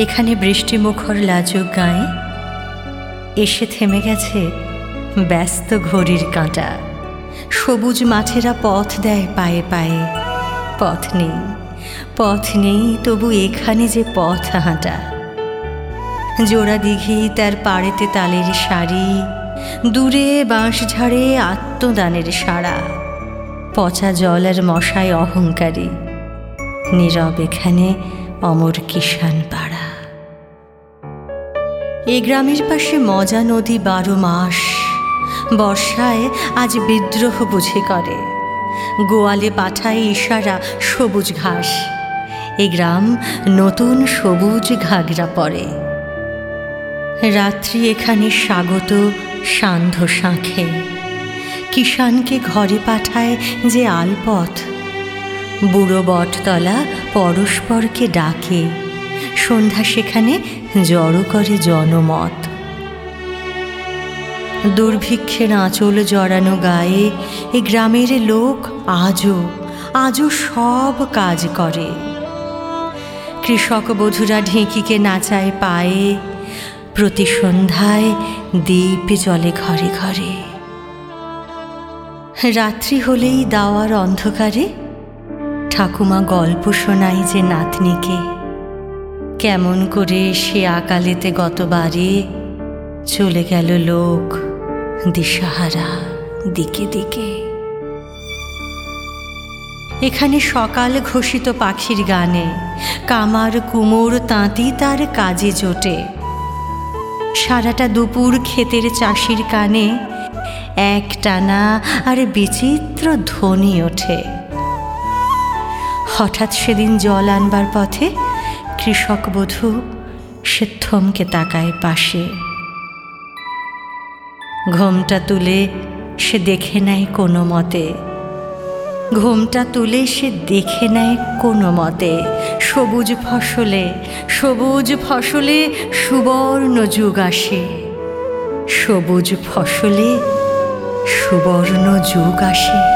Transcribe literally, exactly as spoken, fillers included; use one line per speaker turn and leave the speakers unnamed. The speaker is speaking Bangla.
এখানে বৃষ্টিমুখর লাজুক গায়ে এসে থেমে গেছে ব্যস্ত ঘড়ির কাঁটা। সবুজ মাঠেরা পথ দেয় পায়ে পায়ে। পথ নেই, পথ নেই, তবু এখানে যে পথ হাঁটা। জোড়া দিঘি তার পাড়েতে তালের শাড়ি, দূরে বাঁশঝাড়ে আত্মদানের সাড়া। পচা জল আর মশায় অহংকারী, নীরব এখানে অমর কিষান পাড়া। এ গ্রামের পাশে মজা নদী বারো মাস, বর্ষায় আজ বিদ্রোহ বুঝে করে। গোয়ালে পাঠায় ইশারা সবুজ ঘাস, এ গ্রাম নতুন সবুজ ঘাগরা পরে। রাত্রি এখানে স্বাগত সান্ধ্য শাঁখে, কিষানকে ঘরে পাঠায় যে আলপথ। বুড়ো বটতলা পরস্পরকে ডাকে, সন্ধ্যা সেখানে জড়ো করে জনমত। দুর্ভিক্ষের আঁচল জড়ানো গায়ে এ গ্রামের লোক আজও আজও সব কাজ করে। কৃষক বধূরা ঢেঁকিকে নাচায় পায়ে, প্রতি সন্ধ্যায় দীপ জ্বলে ঘরে ঘরে। রাত্রি হলেই দাওয়ার অন্ধকারে ঠাকুমা গল্প শোনাই যে নাতনিকে, কেমন করে সে আকালেতে গতবারে চলে গেল লোক দিশাহারা দিকে দিকে। এখানে সকাল ঘোষিত পাখির গানে কামার কুমোর তাঁতি তার কাজে জোটে। সারাটা দুপুর ক্ষেতের চাষির কানে এক টানা আর বিচিত্র ধ্বনি ওঠে। হঠাৎ সেদিন জল আনবার পথে কৃষক বধূ সে থমকে তাকায় পাশে। ঘোমটা তুলে সে দেখে নেয় কোনো মতে, ঘোমটা তুলে সে দেখে নেয় কোনো মতে সবুজ ফসলে সবুজ ফসলে সুবর্ণ যুগ আসে, সবুজ ফসলে সুবর্ণ যুগ আসে।